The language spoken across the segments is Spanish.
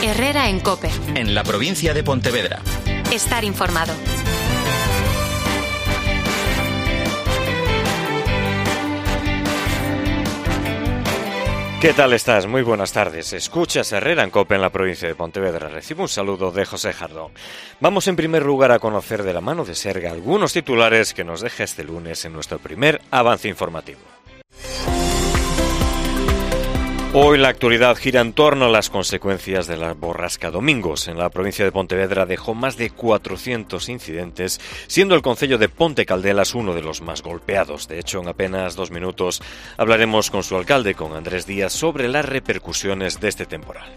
Herrera en COPE. En la provincia de Pontevedra. Estar informado. ¿Qué tal estás? Muy buenas tardes. Escuchas Herrera en COPE en la provincia de Pontevedra. Recibo un saludo de José Jardón. Vamos en primer lugar a conocer de la mano de Serga algunos titulares que nos deja este lunes en nuestro primer avance informativo. Hoy la actualidad gira en torno a las consecuencias de la borrasca Domingos. En la provincia de Pontevedra dejó más de 400 incidentes, siendo el concello de Ponte Caldelas uno de los más golpeados. De hecho, en apenas 2 minutos hablaremos con su alcalde, con Andrés Díaz, sobre las repercusiones de este temporal.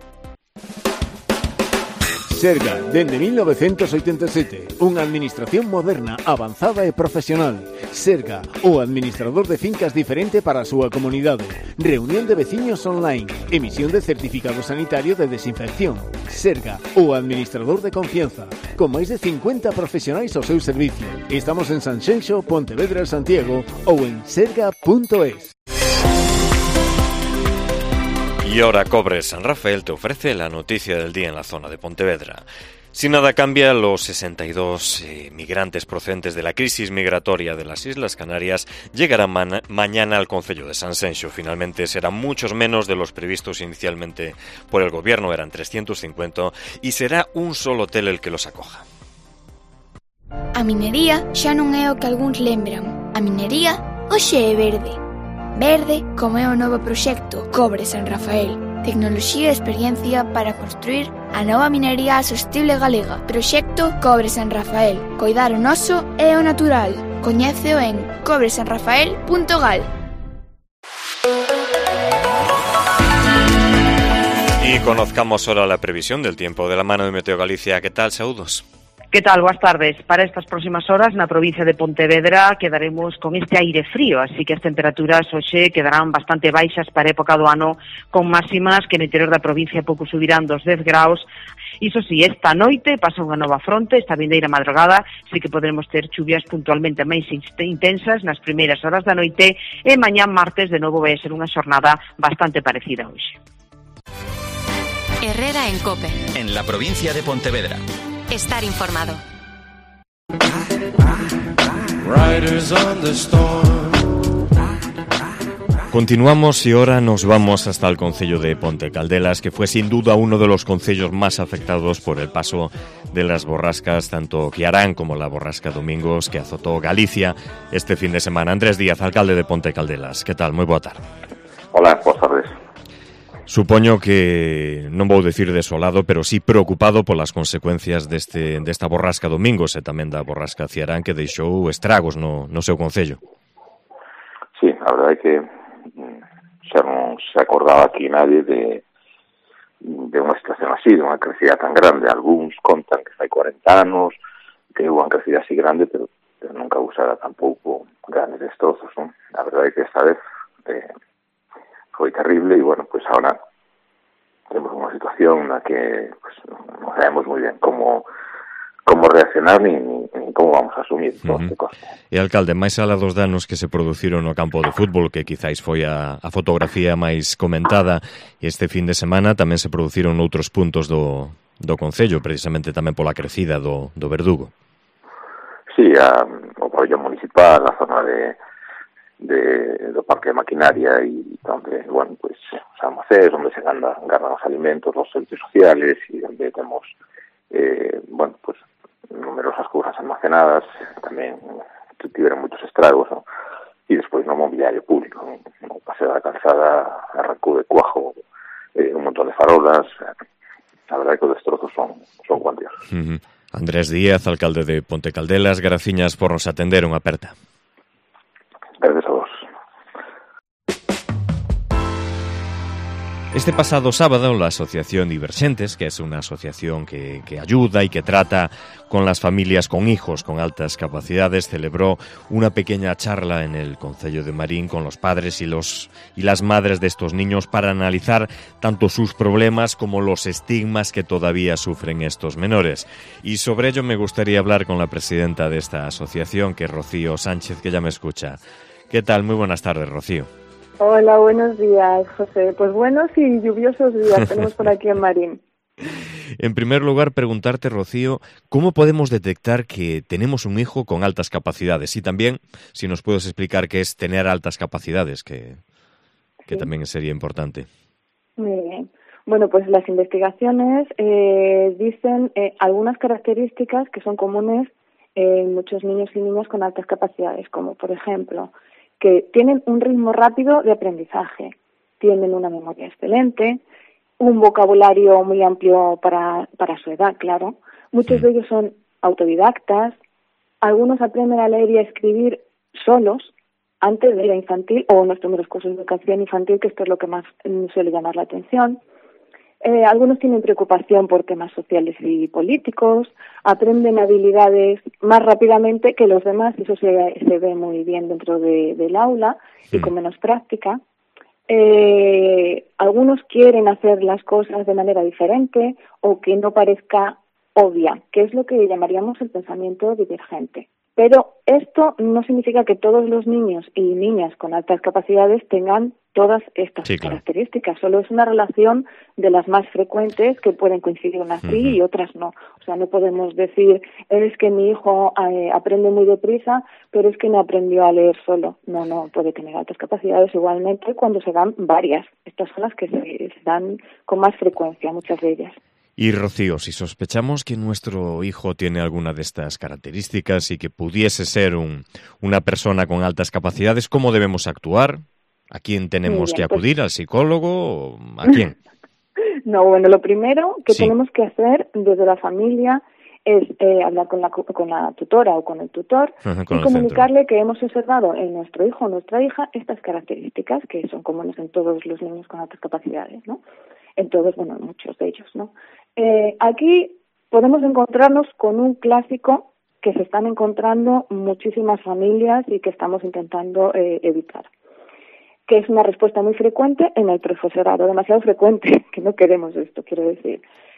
Serga, dende 1987, unha administración moderna, avanzada e profesional. Serga, o administrador de fincas diferente para a súa comunidade. Reunión de veciños online, emisión de certificado sanitario de desinfección. Serga, o administrador de confianza, con máis de 50 profesionais ao seu servicio. Estamos en Sanxenxo, Pontevedra, Santiago ou en serga.es. Y ahora Cobres San Rafael te ofrece la noticia del día en la zona de Pontevedra. Si nada cambia, los 62 migrantes procedentes de la crisis migratoria de las Islas Canarias llegarán mañana al concello de Sanxenxo. Finalmente serán muchos menos de los previstos inicialmente por el gobierno, eran 350, y será un solo hotel el que los acoja. A minería xa non é o que algúns lembran. A minería hoxe é verde. Verde como é o novo proxecto Cobre San Rafael. Tecnoloxía e experiencia para construir a nova minería sostible galega. Proxecto Cobre San Rafael. Coidar o noso e o natural. Coñéceo en cobresanrafael.gal. Y conozcamos ahora la previsión del tiempo de la mano de Meteo Galicia. ¿Qué tal? Saúdos. Que tal? Boas tardes. Para estas próximas horas na provincia de Pontevedra quedaremos con este aire frío, así que as temperaturas hoxe quedarán bastante baixas para a época do ano, con máximas que no interior da provincia pouco subirán dos 10 graus. Iso si, esta noite pasa unha nova fronte, esta vindeira madrugada, sí que poderemos ter chuvias puntualmente máis intensas nas primeiras horas da noite, e mañán martes de novo vai ser unha xornada bastante parecida hoxe. Herrera en COPE. En la provincia de Pontevedra. Estar informado. Continuamos y ahora nos vamos hasta el concello de Ponte Caldelas, que fue sin duda uno de los concellos más afectados por el paso de las borrascas, tanto Kiarán como la borrasca Domingos, que azotó Galicia este fin de semana. Andrés Díaz, alcalde de Ponte Caldelas. ¿Qué tal? Moi boa tarde. Hola, boas tardes. Supoño que non vou decir desolado, pero sí preocupado polas consecuencias desta borrasca Domingos e tamén da borrasca Ciarán, que deixou estragos no seu concello. Sí, a verdade é que xa non se acordaba aquí nadie de unha situación así, de unha crecida tan grande. Algúns contan que fai 40 anos que houve unha crecida así grande, pero nunca usara tampouco grandes destrozos, non? A verdade é que esta vez foi terrible, e bueno, pues ahora tenemos unha situación na que pues non sabemos moi ben como reaccionar ni como vamos a asumir todo este coste. E alcalde, máis alá dos danos que se produciron no campo de fútbol, que quizáis foi a fotografía máis comentada, e este fin de semana tamén se produciron noutros puntos do concello, precisamente tamén pola crecida do Verdugo. Sí, o pabellón municipal, a zona do parque de maquinaria, e donde, bueno, pues os almacenes, donde se gardan os alimentos, los servicios sociales, y donde temos bueno, pues numerosas cousas almacenadas, tamén tiveron moitos estragos, ¿no? E despois no mobiliario público, no paseo da calzada arrancou de cuajo un montón de farolas. A verdade é que os destrozos son cuantiosos. Andrés Díaz, alcalde de Ponte Caldelas, graciñas por nos atender, unha aperta. Gracias a vos. Este pasado sábado, la Asociación Diverxentes, que es una asociación que ayuda y que trata con las familias con hijos con altas capacidades, celebró una pequeña charla en el concello de Marín con los padres y las madres de estos niños para analizar tanto sus problemas como los estigmas que todavía sufren estos menores. Y sobre ello me gustaría hablar con la presidenta de esta asociación, que es Rocío Sánchez, que ya me escucha. ¿Qué tal? Muy buenas tardes, Rocío. Hola, buenos días, José. Pues buenos y lluviosos días tenemos por aquí en Marín. En primer lugar, preguntarte, Rocío, ¿cómo podemos detectar que tenemos un hijo con altas capacidades? Y también, si nos puedes explicar qué es tener altas capacidades, que también sería importante. Muy bien. Bueno, pues las investigaciones dicen algunas características que son comunes en muchos niños y niñas con altas capacidades, como por ejemplo, que tienen un ritmo rápido de aprendizaje, tienen una memoria excelente, un vocabulario muy amplio para su edad, claro. Muchos de ellos son autodidactas, algunos aprenden a leer y a escribir solos antes de la infantil o en los primeros cursos de educación infantil, que esto es lo que más suele llamar la atención. Algunos tienen preocupación por temas sociales y políticos, aprenden habilidades más rápidamente que los demás, eso se ve muy bien dentro del aula y con menos práctica. Algunos quieren hacer las cosas de manera diferente o que no parezca obvia, que es lo que llamaríamos el pensamiento divergente. Pero esto no significa que todos los niños y niñas con altas capacidades tengan todas estas características. Solo es una relación de las más frecuentes que pueden coincidir unas sí y otras no. O sea, no podemos decir, es que mi hijo aprende muy deprisa, pero es que no aprendió a leer solo. No, puede tener altas capacidades igualmente cuando se dan varias. Estas son las que se dan con más frecuencia, muchas de ellas. Y Rocío, si sospechamos que nuestro hijo tiene alguna de estas características y que pudiese ser una persona con altas capacidades, ¿cómo debemos actuar? ¿A quién tenemos que acudir? ¿Al psicólogo? ¿A quién? No, bueno, lo primero que tenemos que hacer desde la familia es hablar con la tutora o con el tutor y comunicarle que hemos observado en nuestro hijo o nuestra hija estas características que son comunes en todos los niños con altas capacidades, ¿no? En todos, bueno, en muchos de ellos, ¿no? Aquí podemos encontrarnos con un clásico que se están encontrando muchísimas familias y que estamos intentando evitar, que es una respuesta muy frecuente en el profesorado, demasiado frecuente, que no queremos esto, quiero decir,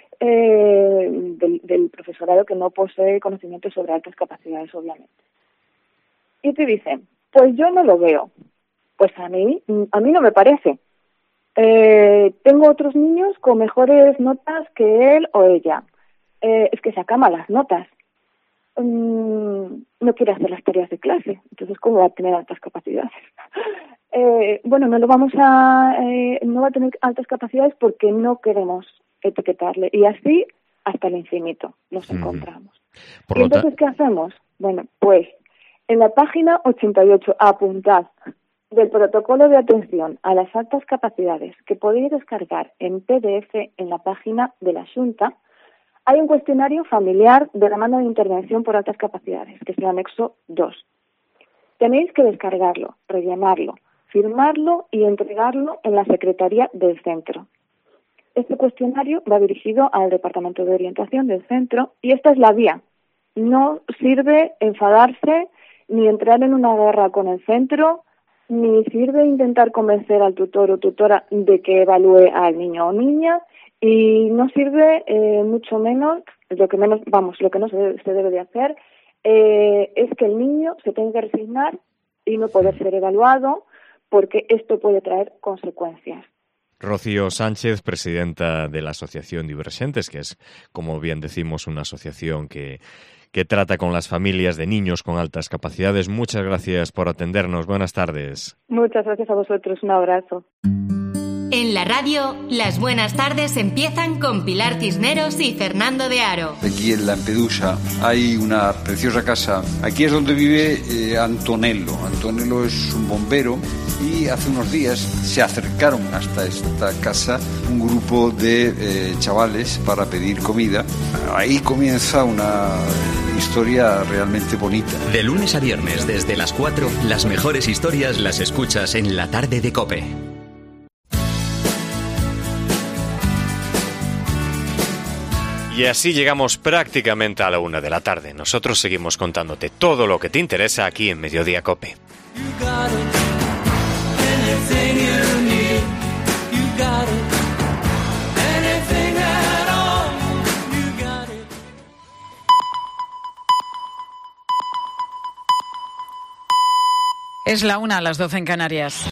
del profesorado que no posee conocimientos sobre altas capacidades, obviamente. Y te dicen, pues yo no lo veo, pues a mí no me parece. Tengo otros niños con mejores notas que él o ella. Es que saca malas notas. No quiere hacer las tareas de clase. Entonces, ¿cómo va a tener altas capacidades? Bueno, no va a tener altas capacidades porque no queremos etiquetarle. Y así hasta el infinito nos encontramos. ¿Y entonces qué hacemos? Bueno, pues en la página 88, apuntad, del protocolo de atención a las altas capacidades que podéis descargar en PDF en la página de la Xunta, hay un cuestionario familiar de demanda de intervención por altas capacidades, que es el anexo 2. Tenéis que descargarlo, rellenarlo, firmarlo y entregarlo en la secretaría del centro. Este cuestionario va dirigido al departamento de orientación del centro y esta es la vía. No sirve enfadarse ni entrar en una guerra con el centro, ni sirve intentar convencer al tutor o tutora de que evalúe al niño o niña, y no sirve mucho menos, lo que no se debe de hacer es que el niño se tenga que resignar y no poder ser evaluado, porque esto puede traer consecuencias. Rocío Sánchez, presidenta de la Asociación Divergentes, que es, como bien decimos, una asociación que trata con las familias de niños con altas capacidades. Muchas gracias por atendernos. Buenas tardes. Muchas gracias a vosotros. Un abrazo. En la radio, las buenas tardes empiezan con Pilar Cisneros y Fernando de Aro. Aquí en Lampedusa hay una preciosa casa. Aquí es donde vive Antonello. Antonello es un bombero y hace unos días se acercaron hasta esta casa un grupo de chavales para pedir comida. Ahí comienza una historia realmente bonita. De lunes a viernes, desde las 4, las mejores historias las escuchas en La Tarde de COPE. Y así llegamos prácticamente a la 1 de la tarde. Nosotros seguimos contándote todo lo que te interesa aquí en Mediodía COPE. Es la 1, las 12 en Canarias.